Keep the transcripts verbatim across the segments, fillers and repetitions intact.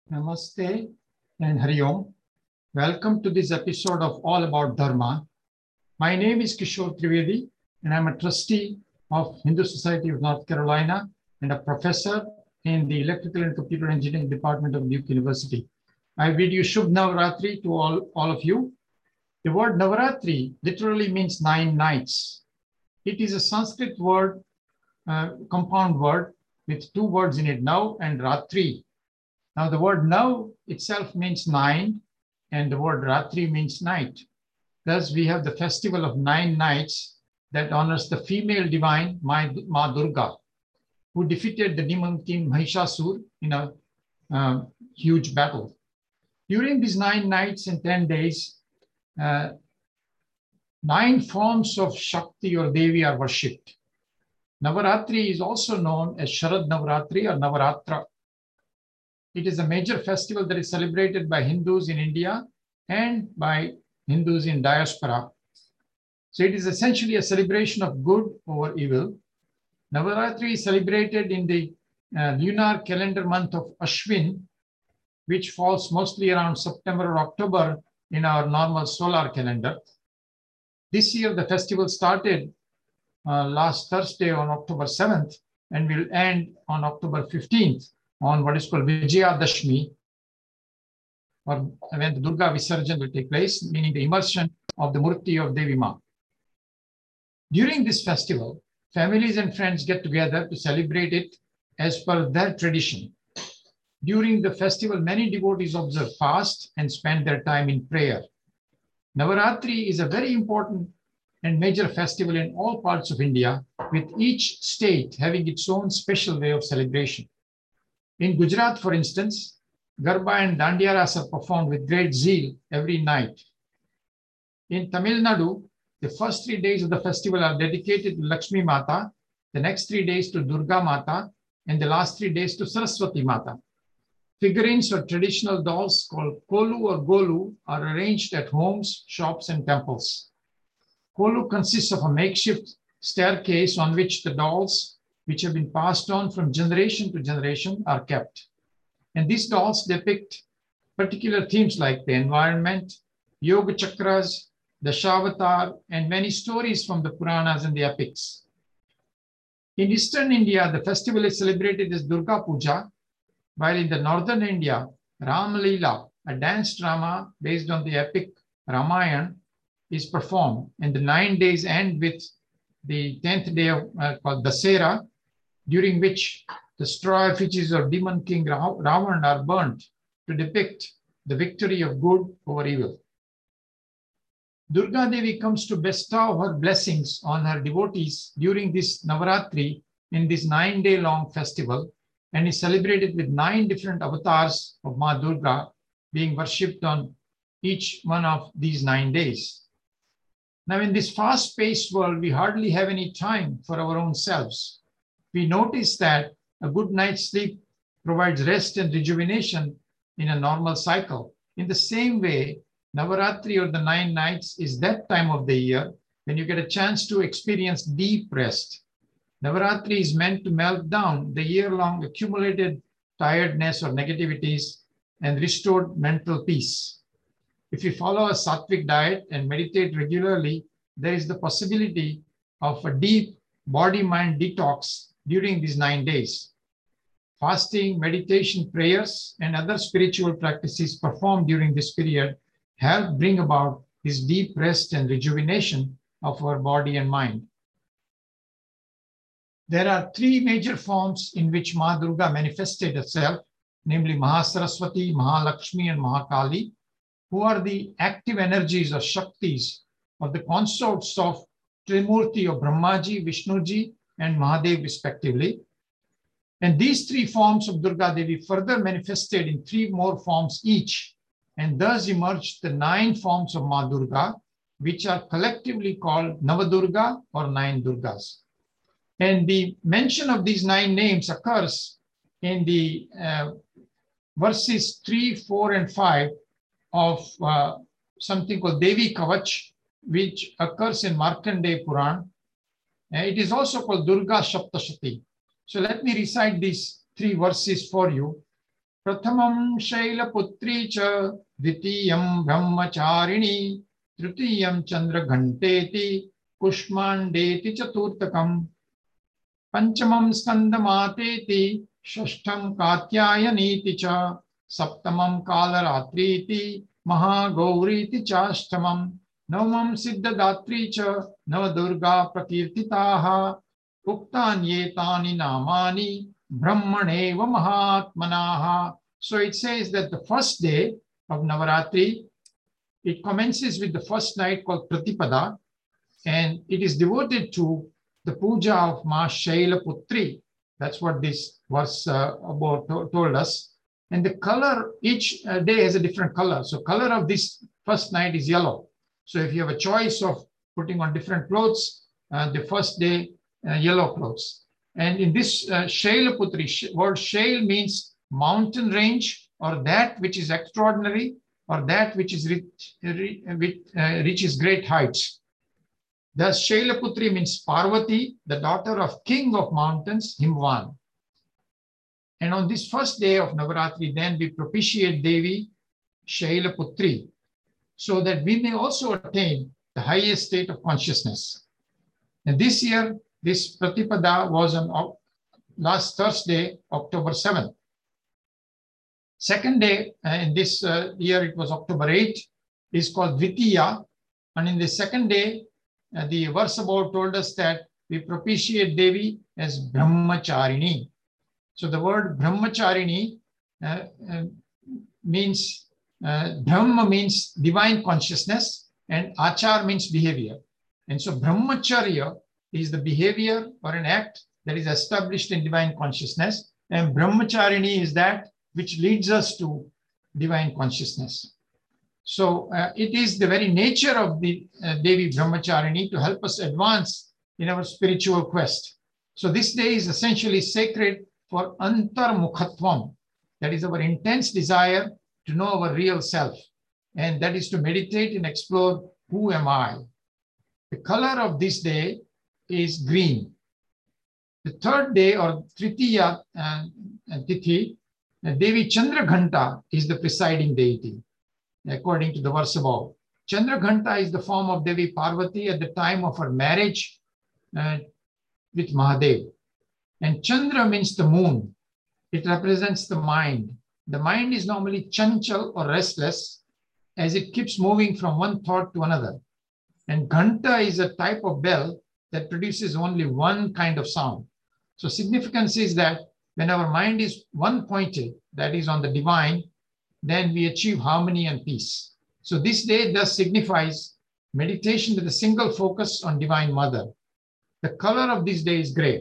Namaste and Hari Om. Welcome to this episode of All About Dharma. My name is Kishore Trivedi, and I'm a trustee of Hindu Society of North Carolina and a professor in the Electrical and Computer Engineering Department of Duke University. I bid you Shubh Navratri to all, all of you. The word Navaratri literally means nine nights. It is a Sanskrit word, uh, compound word with two words in it, Nav and Ratri. Now, the word Nav itself means nine, and the word Ratri means night. Thus, we have the festival of nine nights that honors the female divine, Ma Durga, who defeated the demon king Mahishasur in a uh, huge battle. During these nine nights and ten days, uh, nine forms of Shakti or Devi are worshipped. Navaratri is also known as Sharad Navaratri or Navaratra. It is a major festival that is celebrated by Hindus in India and by Hindus in diaspora. So it is essentially a celebration of good over evil. Navaratri is celebrated in the uh, lunar calendar month of Ashwin, which falls mostly around September or October in our normal solar calendar. This year, the festival started uh, last Thursday on October seventh and will end on October fifteenth. On what is called Vijayadashmi, or when the Durga Visarjan will take place, meaning the immersion of the Murti of Devi Ma. During this festival, families and friends get together to celebrate it as per their tradition. During the festival, many devotees observe fast and spend their time in prayer. Navaratri is a very important and major festival in all parts of India, with each state having its own special way of celebration. In Gujarat, for instance, Garba and Dandiya Ras are performed with great zeal every night. In Tamil Nadu, the first three days of the festival are dedicated to Lakshmi Mata, the next three days to Durga Mata, and the last three days to Saraswati Mata. Figurines or traditional dolls called Kolu or Golu are arranged at homes, shops, and temples. Kolu consists of a makeshift staircase on which the dolls, which have been passed on from generation to generation, are kept. And these dolls depict particular themes like the environment, yoga chakras, the Shavatar, and many stories from the Puranas and the epics. In Eastern India, the festival is celebrated as Durga Puja, while in the Northern India, Ram Leela, a dance drama based on the epic Ramayana, is performed, and the nine days end with the tenth day of, uh, called Dasera, during which the straw effigies of demon king Ravan are burnt to depict the victory of good over evil. Durga Devi comes to bestow her blessings on her devotees during this Navaratri in this nine-day-long festival, and is celebrated with nine different avatars of Ma Durga being worshipped on each one of these nine days. Now, in this fast-paced world, we hardly have any time for our own selves. We notice that a good night's sleep provides rest and rejuvenation in a normal cycle. In the same way, Navaratri or the nine nights is that time of the year when you get a chance to experience deep rest. Navaratri is meant to melt down the year-long accumulated tiredness or negativities and restore mental peace. If you follow a sattvic diet and meditate regularly, there is the possibility of a deep body-mind detox during these nine days. Fasting, meditation, prayers, and other spiritual practices performed during this period help bring about this deep rest and rejuvenation of our body and mind. There are three major forms in which Ma Durga manifested herself, namely Mahasaraswati, Mahalakshmi, and Mahakali, who are the active energies or Shaktis of the consorts of Trimurti of Brahmaji, Vishnuji, and Mahadev respectively. And these three forms of Durga Devi further manifested in three more forms each, and thus emerged the nine forms of Ma Durga, which are collectively called Navadurga or nine Durgas. And the mention of these nine names occurs in the uh, verses three, four, and five of uh, something called Devi Kavach, which occurs in Markandeya Puran. Uh, it is also called Durga Shaptashati. So let me recite these three verses for you. Prathamam Shailaputri cha Dvitiyam Brahmacharini Tritiyam Chandra Ghanteti Kushmandeti Chaturtakam Panchamam Skandamateti Shashtam Katyayaniti cha Saptamam Kalaratriti Mahagauriti Chashtamam Navamam Siddhadatri cha Navadurga Prakirtitaha Uktanyetani Namani Brahmaneva Mahatmanaha. So it says that the first day of Navaratri, it commences with the first night called Pratipada, and it is devoted to the puja of Ma Shailaputri. That's what this verse uh, about to told us. And the color, each uh, day has a different color. So color of this first night is yellow. So if you have a choice of putting on different clothes, uh, the first day, uh, yellow clothes. And in this uh, Shailaputri, sh word Shail means mountain range, or that which is extraordinary, or that which is rich, which uh, reaches great heights. Thus, Shailaputri means Parvati, the daughter of king of mountains, Himvan. And on this first day of Navaratri, then we propitiate Devi Shailaputri, so that we may also attain the highest state of consciousness. And this year, this Pratipada was on last Thursday, October seventh. Second day, uh, in this uh, year, it was October eighth, is called Dvitiya. And in the second day, uh, the verse above told us that we propitiate Devi as Brahmacharini. So the word Brahmacharini uh, uh, means, uh, Brahma means divine consciousness, and Achar means behavior. And so Brahmacharya is the behavior or an act that is established in divine consciousness, and Brahmacharini is that which leads us to divine consciousness. So uh, it is the very nature of the uh, Devi Brahmacharini to help us advance in our spiritual quest. So this day is essentially sacred for Antarmukhatvam, that is our intense desire to know our real self, and that is to meditate and explore who am I. The color of this day is green. The third day, or Tritiya uh, Tithi, uh, Devi Chandraghanta is the presiding deity, according to the verse above. Chandraghanta is the form of Devi Parvati at the time of her marriage uh, with Mahadev. And Chandra means the moon. It represents the mind. The mind is normally chanchal or restless, as it keeps moving from one thought to another. And Ghanta is a type of bell that produces only one kind of sound. So significance is that when our mind is one-pointed, that is on the divine, then we achieve harmony and peace. So this day thus signifies meditation with a single focus on Divine Mother. The color of this day is gray.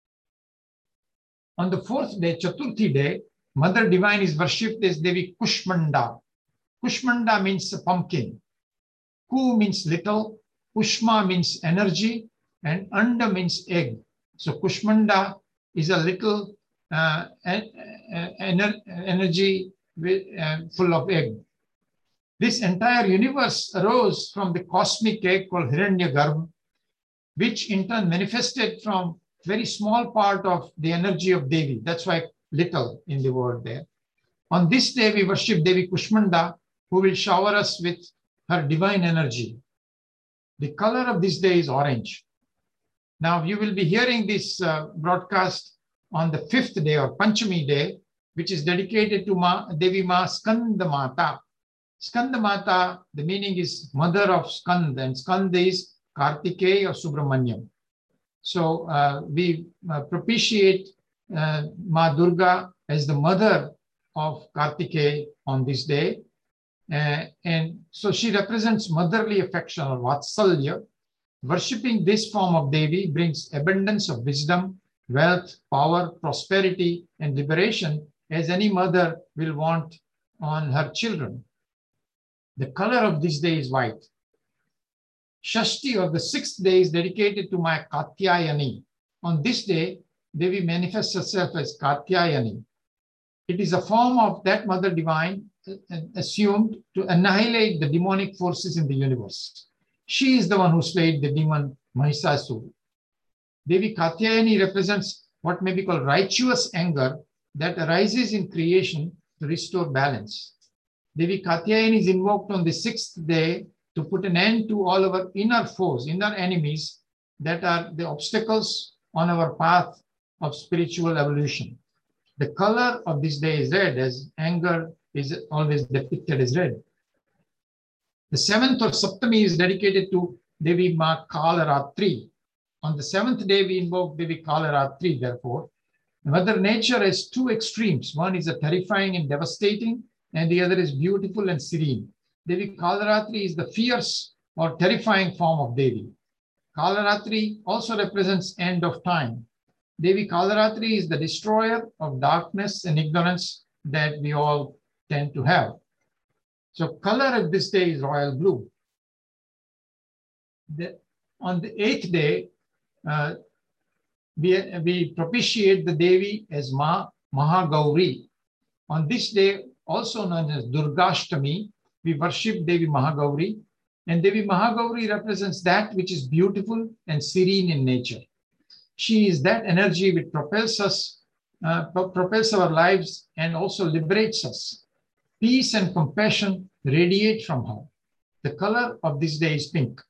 On the fourth day, Chaturthi day, Mother Divine is worshipped as Devi Kushmanda. Kushmanda means a pumpkin. Ku means little, Ushma means energy, and Anda means egg. So Kushmanda is a little uh, ener energy with, uh, full of egg. This entire universe arose from the cosmic egg called Hiranyagarbha, which in turn manifested from very small part of the energy of Devi. That's why little in the word there. On this day, we worship Devi Kushmanda, who will shower us with her divine energy. The color of this day is orange. Now, you will be hearing this uh, broadcast on the fifth day, or Panchami day, which is dedicated to Ma, Devi Ma Skandamata. Skandamata, the meaning is mother of Skand, and Skand is Kartikeya or Subramanyam. So uh, we uh, propitiate uh, Ma Durga as the mother of Kartikeya on this day. Uh, and so she represents motherly affection or Vatsalya. Worshipping this form of Devi brings abundance of wisdom, wealth, power, prosperity, and liberation, as any mother will want on her children. The color of this day is white. Shashti, or the sixth day, is dedicated to my Katyayani. On this day, Devi manifests herself as Katyayani. It is a form of that Mother Divine assumed to annihilate the demonic forces in the universe. She is the one who slayed the demon Mahisasura. Devi Katyayani represents what may be called righteous anger that arises in creation to restore balance. Devi Katyayani is invoked on the sixth day to put an end to all our inner foes, inner enemies that are the obstacles on our path of spiritual evolution. The color of this day is red, as anger is always depicted as red. The seventh or Saptami is dedicated to Devi Ma Kalaratri. On the seventh day, we invoke Devi Kalaratri, therefore. Mother Nature has two extremes. One is a terrifying and devastating, and the other is beautiful and serene. Devi Kalaratri is the fierce or terrifying form of Devi. Kalaratri also represents end of time. Devi Kalaratri is the destroyer of darkness and ignorance that we all tend to have. So color of this day is royal blue. The, on the eighth day, uh, we, we propitiate the Devi as Ma Mahagauri. On this day, also known as Durgashtami, we worship Devi Mahagauri. And Devi Mahagauri represents that which is beautiful and serene in nature. She is that energy which propels us, uh, propels our lives and also liberates us. Peace and compassion radiate from her. The color of this day is pink.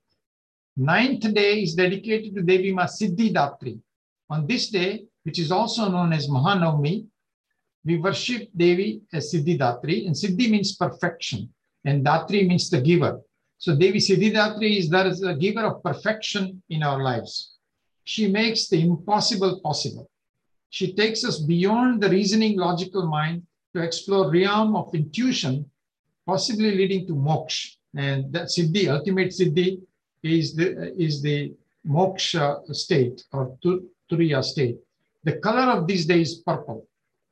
Ninth day is dedicated to Devi Ma Siddhidatri. On this day, which is also known as Mahanavami, we worship Devi as Siddhidatri, and Siddhi means perfection, and Datri means the giver. So Devi Siddhidatri is the giver of perfection in our lives. She makes the impossible possible. She takes us beyond the reasoning logical mind to explore realm of intuition, possibly leading to moksha. And that Siddhi, ultimate Siddhi, is the, is the moksha state or Turiya state. The color of these days is purple.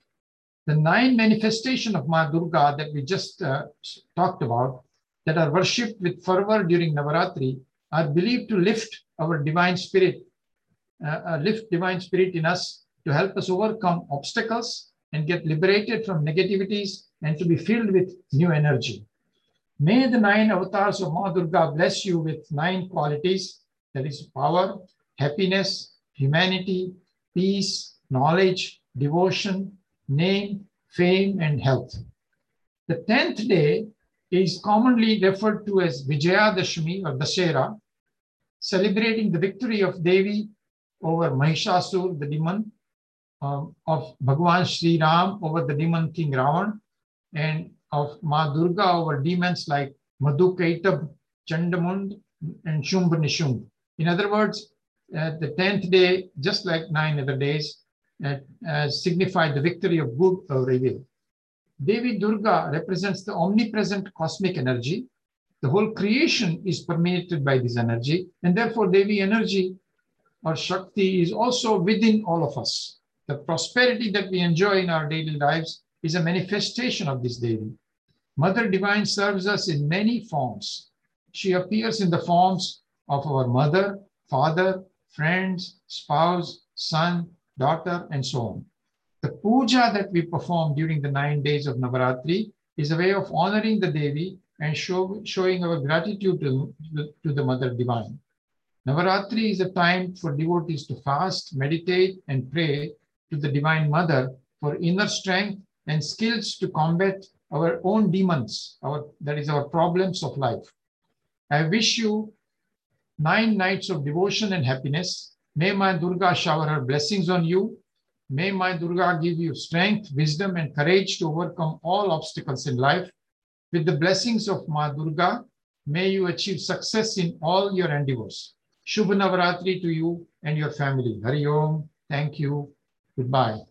The nine manifestations of Ma Durga that we just uh, talked about, that are worshipped with fervor during Navaratri, are believed to lift our divine spirit, uh, uh, lift divine spirit in us to help us overcome obstacles and get liberated from negativities and to be filled with new energy. May the nine avatars of Ma Durga bless you with nine qualities, that is power, happiness, humanity, peace, knowledge, devotion, name, fame, and health. The tenth day is commonly referred to as Vijayadashmi or Dashera, celebrating the victory of Devi over Mahishasur, the demon, um, of Bhagwan Sri Ram over the demon king Ravan, and of Ma Durga over demons like Madhukaitab, Chandamund, and Shumb Nishumb. In other words, uh, the tenth day, just like nine other days, uh, uh, signify the victory of good over evil. Devi Durga represents the omnipresent cosmic energy. The whole creation is permeated by this energy, and therefore Devi energy or Shakti is also within all of us. The prosperity that we enjoy in our daily lives is a manifestation of this Devi. Mother Divine serves us in many forms. She appears in the forms of our mother, father, friends, spouse, son, daughter, and so on. The puja that we perform during the nine days of Navaratri is a way of honoring the Devi and show, showing our gratitude to, to the Mother Divine. Navaratri is a time for devotees to fast, meditate, and pray to the Divine Mother for inner strength and skills to combat our own demons, our, that is our problems of life. I wish you nine nights of devotion and happiness. May Ma Durga shower her blessings on you. May Ma Durga give you strength, wisdom, and courage to overcome all obstacles in life. With the blessings of Ma Durga, may you achieve success in all your endeavors. Shubh Navaratri to you and your family. Hari Om. Thank you. Goodbye.